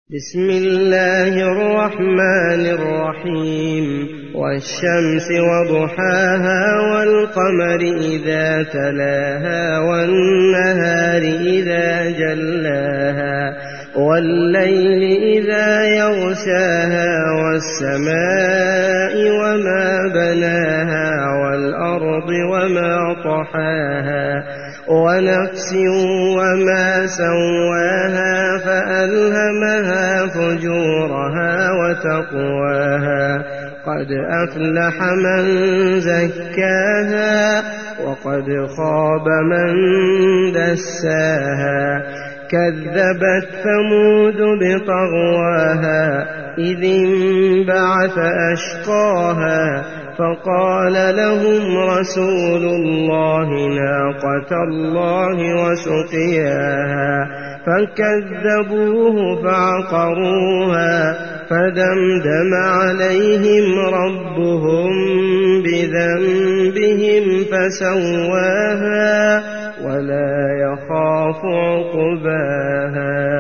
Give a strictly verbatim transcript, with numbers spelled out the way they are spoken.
بسم الله الرحمن الرحيم والشمس وضحاها والقمر إذا تلاها والنهار إذا جلاها والليل إذا يغشاها والسماء وما بناها والأرض وما طحاها ونفس وما سواها فألهمها فجورها وتقواها قد أفلح من زكاها وقد خاب من دساها كذبت ثمود بطغواها إذ انبعث أشقاها فقال لهم رسول الله ناقة الله وسقياها فكذبوه فعقروها فدمدم عليهم ربهم بذنبهم فسواها ولا يخاف عقباها.